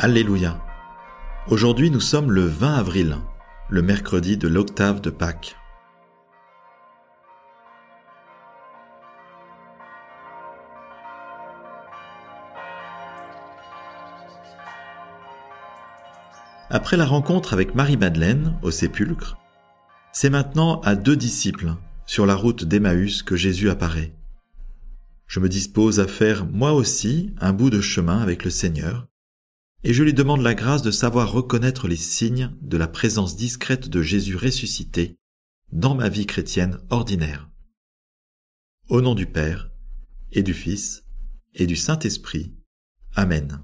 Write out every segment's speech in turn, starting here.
Alléluia. Aujourd'hui, nous sommes le 20 avril, le mercredi de l'octave de Pâques. Après la rencontre avec Marie-Madeleine au sépulcre, c'est maintenant à 2 disciples sur la route d'Emmaüs que Jésus apparaît. Je me dispose à faire moi aussi un bout de chemin avec le Seigneur et je lui demande la grâce de savoir reconnaître les signes de la présence discrète de Jésus ressuscité dans ma vie chrétienne ordinaire. Au nom du Père et du Fils et du Saint-Esprit. Amen.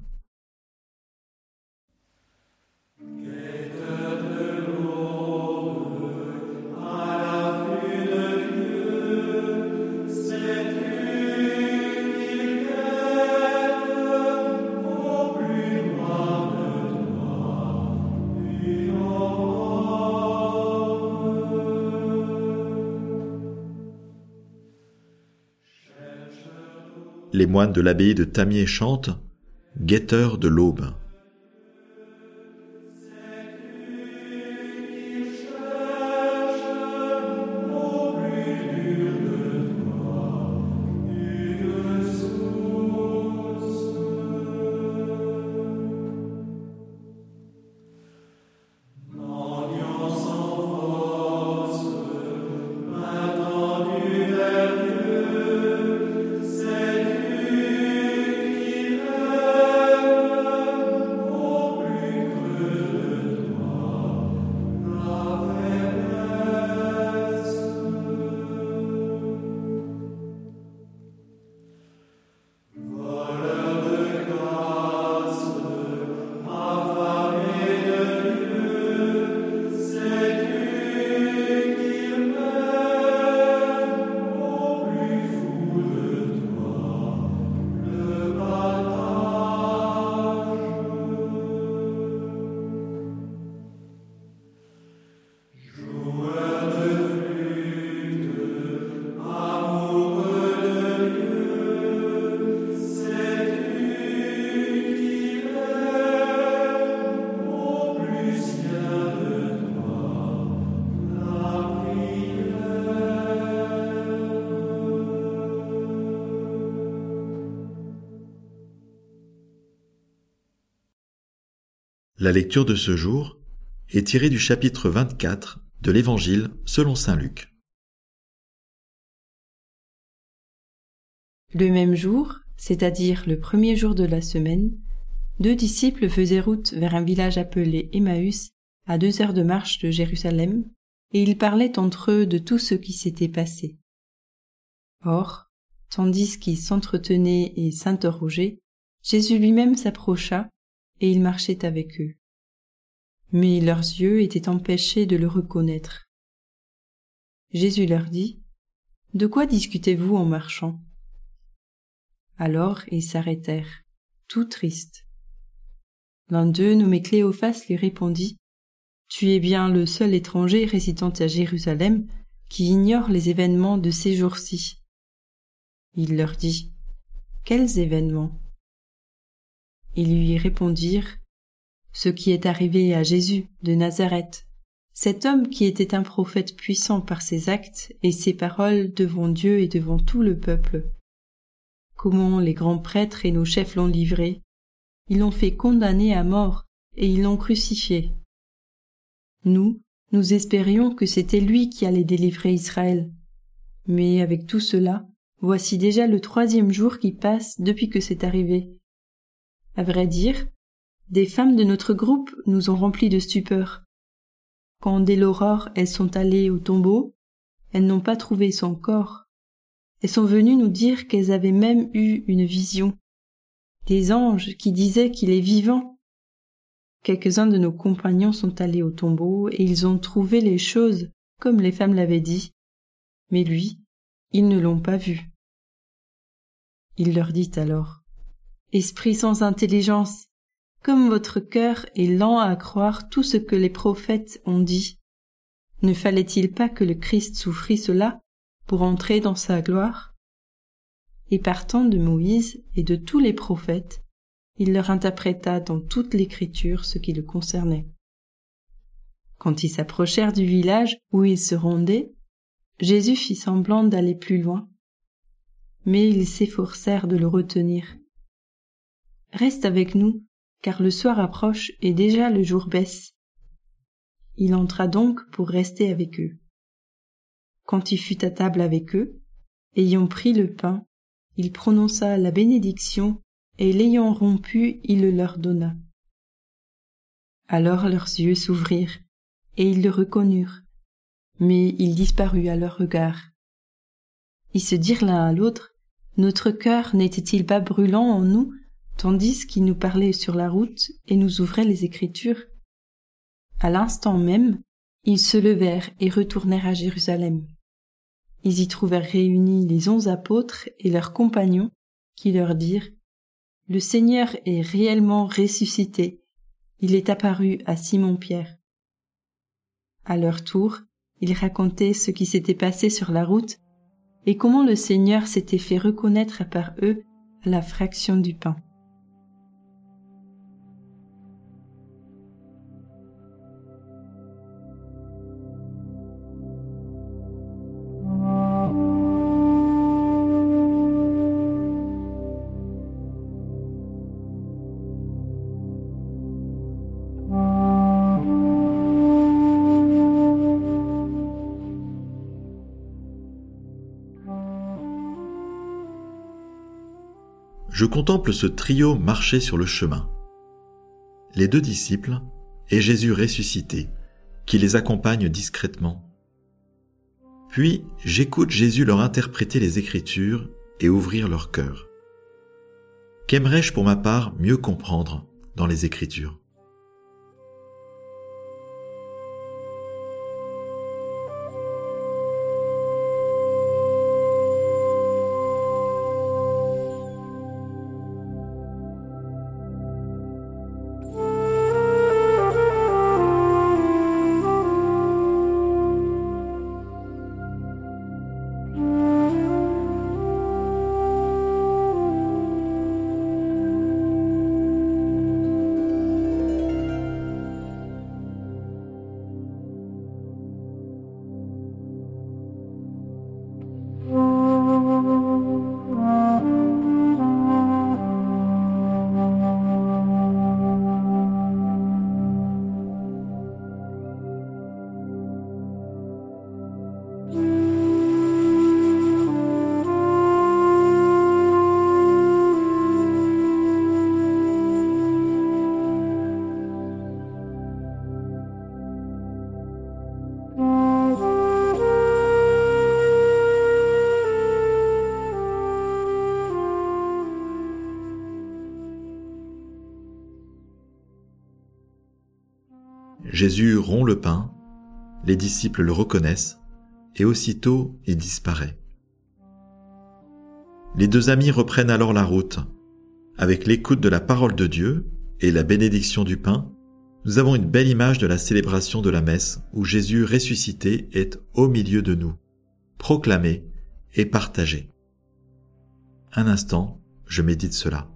Les moines de l'abbaye de Tamier chantent « Guetteur de l'aube ». La lecture de ce jour est tirée du chapitre 24 de l'Évangile selon saint Luc. Le même jour, c'est-à-dire le premier jour de la semaine, 2 disciples faisaient route vers un village appelé Emmaüs, à 2 heures de marche de Jérusalem, et ils parlaient entre eux de tout ce qui s'était passé. Or, tandis qu'ils s'entretenaient et s'interrogeaient, Jésus lui-même s'approcha, et il marchait avec eux. Mais leurs yeux étaient empêchés de le reconnaître. Jésus leur dit : « De quoi discutez-vous en marchant ? » Alors ils s'arrêtèrent, tout tristes. L'un d'eux, nommé Cléophas, lui répondit : « Tu es bien le seul étranger résidant à Jérusalem qui ignore les événements de ces jours-ci. » Il leur dit : « Quels événements ? » Ils lui répondirent : « Ce qui est arrivé à Jésus de Nazareth, cet homme qui était un prophète puissant par ses actes et ses paroles devant Dieu et devant tout le peuple. Comment les grands prêtres et nos chefs l'ont livré, ils l'ont fait condamner à mort et ils l'ont crucifié. Nous espérions que c'était lui qui allait délivrer Israël. Mais avec tout cela, voici déjà le 3e jour qui passe depuis que c'est arrivé. À vrai dire, des femmes de notre groupe nous ont remplis de stupeur. Quand dès l'aurore elles sont allées au tombeau, elles n'ont pas trouvé son corps. Elles sont venues nous dire qu'elles avaient même eu une vision. Des anges qui disaient qu'il est vivant. Quelques-uns de nos compagnons sont allés au tombeau et ils ont trouvé les choses comme les femmes l'avaient dit. Mais lui, ils ne l'ont pas vu. Il leur dit alors : « Esprit sans intelligence, comme votre cœur est lent à croire tout ce que les prophètes ont dit, ne fallait-il pas que le Christ souffrit cela pour entrer dans sa gloire ? Et partant de Moïse et de tous les prophètes, il leur interpréta dans toute l'Écriture ce qui le concernait. Quand ils s'approchèrent du village où ils se rendaient, Jésus fit semblant d'aller plus loin, mais ils s'efforcèrent de le retenir. « Reste avec nous, car le soir approche et déjà le jour baisse. » Il entra donc pour rester avec eux. Quand il fut à table avec eux, ayant pris le pain, il prononça la bénédiction et l'ayant rompu, il le leur donna. Alors leurs yeux s'ouvrirent et ils le reconnurent, mais il disparut à leur regard. Ils se dirent l'un à l'autre, « Notre cœur n'était-il pas brûlant en nous, tandis qu'il nous parlait sur la route et nous ouvrait les Écritures ?» À l'instant même, ils se levèrent et retournèrent à Jérusalem. Ils y trouvèrent réunis les 11 apôtres et leurs compagnons, qui leur dirent « Le Seigneur est réellement ressuscité, il est apparu à Simon-Pierre. » À leur tour, ils racontaient ce qui s'était passé sur la route et comment le Seigneur s'était fait reconnaître par eux à la fraction du pain. Je contemple ce trio marcher sur le chemin. Les 2 disciples et Jésus ressuscité, qui les accompagne discrètement. Puis j'écoute Jésus leur interpréter les Écritures et ouvrir leur cœur. Qu'aimerais-je pour ma part mieux comprendre dans les Écritures ? Jésus rompt le pain, les disciples le reconnaissent, et aussitôt il disparaît. Les 2 amis reprennent alors la route. Avec l'écoute de la parole de Dieu et la bénédiction du pain, nous avons une belle image de la célébration de la messe où Jésus ressuscité est au milieu de nous, proclamé et partagé. Un instant, je médite cela.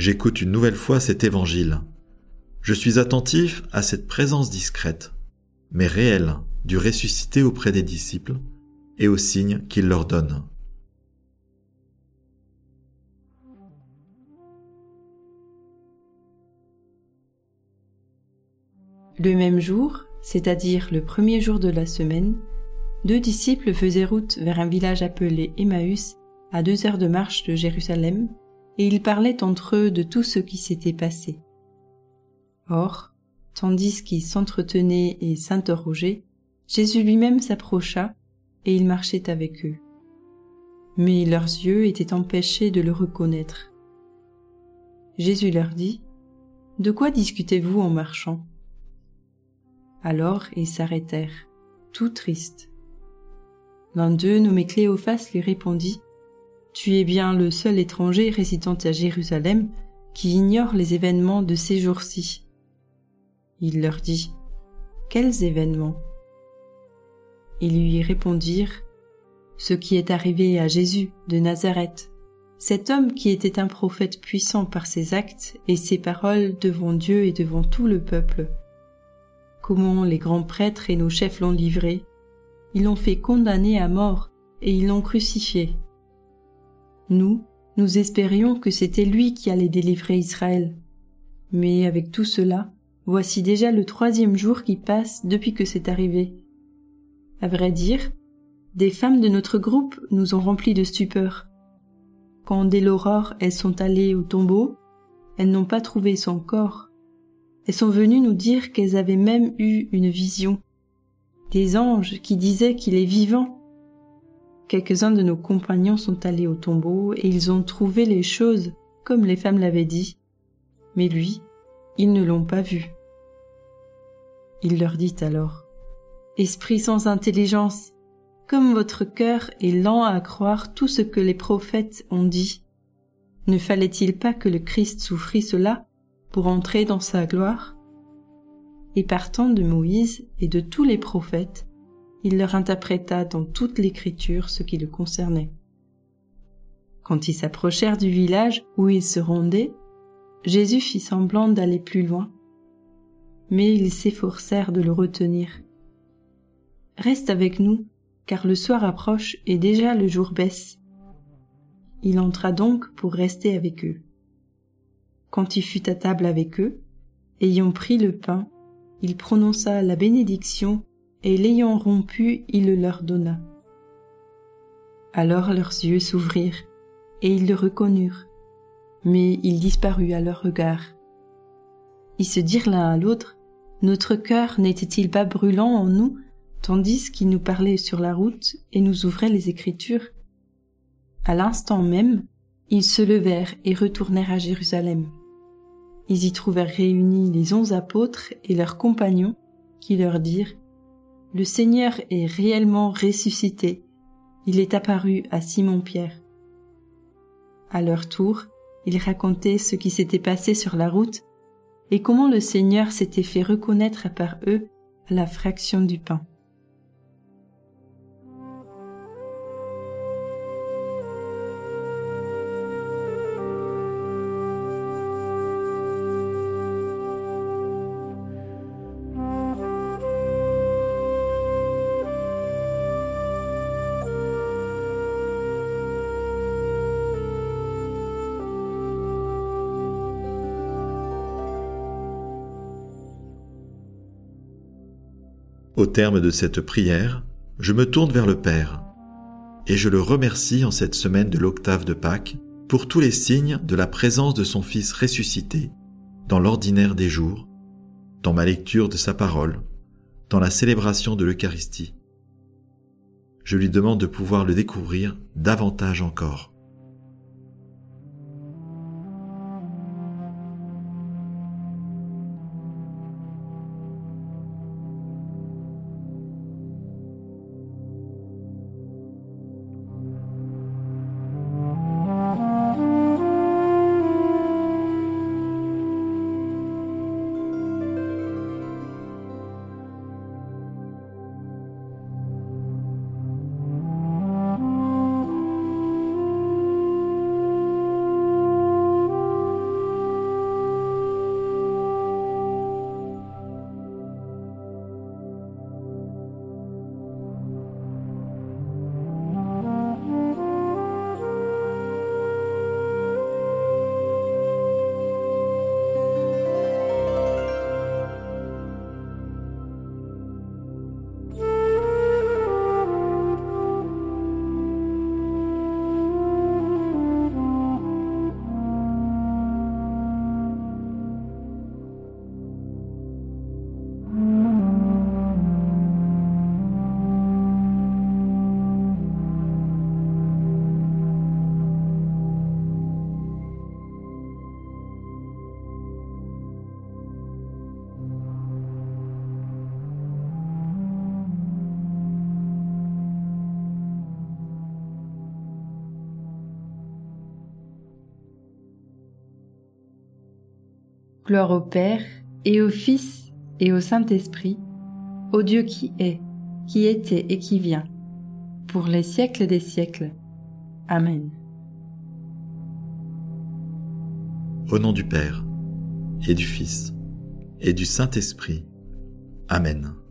j'écoute une nouvelle fois cet évangile. Je suis attentif à cette présence discrète, mais réelle, du ressuscité auprès des disciples et aux signes qu'il leur donne. Le même jour, c'est-à-dire le premier jour de la semaine, 2 disciples faisaient route vers un village appelé Emmaüs, à 2 heures de marche de Jérusalem, et ils parlaient entre eux de tout ce qui s'était passé. Or, tandis qu'ils s'entretenaient et s'interrogeaient, Jésus lui-même s'approcha, et il marchait avec eux. Mais leurs yeux étaient empêchés de le reconnaître. Jésus leur dit : « De quoi discutez-vous en marchant ? » Alors ils s'arrêtèrent, tout tristes. L'un d'eux, nommé Cléophas, lui répondit : « Tu es bien le seul étranger résidant à Jérusalem qui ignore les événements de ces jours-ci. » Il leur dit : « Quels événements ? » Ils lui répondirent : « Ce qui est arrivé à Jésus de Nazareth, cet homme qui était un prophète puissant par ses actes et ses paroles devant Dieu et devant tout le peuple. Comment les grands prêtres et nos chefs l'ont livré. Ils l'ont fait condamner à mort et ils l'ont crucifié. Nous espérions que c'était lui qui allait délivrer Israël. Mais avec tout cela, voici déjà le 3e jour qui passe depuis que c'est arrivé. À vrai dire, des femmes de notre groupe nous ont remplis de stupeur. Quand dès l'aurore elles sont allées au tombeau, elles n'ont pas trouvé son corps. Elles sont venues nous dire qu'elles avaient même eu une vision. Des anges qui disaient qu'il est vivant. Quelques-uns de nos compagnons sont allés au tombeau et ils ont trouvé les choses comme les femmes l'avaient dit. Mais lui, ils ne l'ont pas vu. Il leur dit alors : « Esprit sans intelligence, comme votre cœur est lent à croire tout ce que les prophètes ont dit. Ne fallait-il pas que le Christ souffrit cela pour entrer dans sa gloire ? » Et partant de Moïse et de tous les prophètes, il leur interpréta dans toute l'Écriture ce qui le concernait. Quand ils s'approchèrent du village où ils se rendaient, Jésus fit semblant d'aller plus loin, mais ils s'efforcèrent de le retenir. « Reste avec nous, car le soir approche et déjà le jour baisse. » Il entra donc pour rester avec eux. Quand il fut à table avec eux, ayant pris le pain, il prononça la bénédiction et l'ayant rompu, il le leur donna. Alors leurs yeux s'ouvrirent et ils le reconnurent, mais il disparut à leur regard. Ils se dirent l'un à l'autre : notre cœur n'était-il pas brûlant en nous, tandis qu'il nous parlait sur la route et nous ouvrait les Écritures ? À l'instant même, ils se levèrent et retournèrent à Jérusalem. Ils y trouvèrent réunis les 11 apôtres et leurs compagnons, qui leur dirent : « Le Seigneur est réellement ressuscité. Il est apparu à Simon-Pierre. » À leur tour, ils racontaient ce qui s'était passé sur la route et comment le Seigneur s'était fait reconnaître par eux à la fraction du pain. Au terme de cette prière, je me tourne vers le Père et je le remercie en cette semaine de l'octave de Pâques pour tous les signes de la présence de son Fils ressuscité dans l'ordinaire des jours, dans ma lecture de sa parole, dans la célébration de l'Eucharistie. Je lui demande de pouvoir le découvrir davantage encore. Gloire au Père, et au Fils, et au Saint-Esprit, au Dieu qui est, qui était et qui vient, pour les siècles des siècles. Amen. Au nom du Père, et du Fils, et du Saint-Esprit. Amen.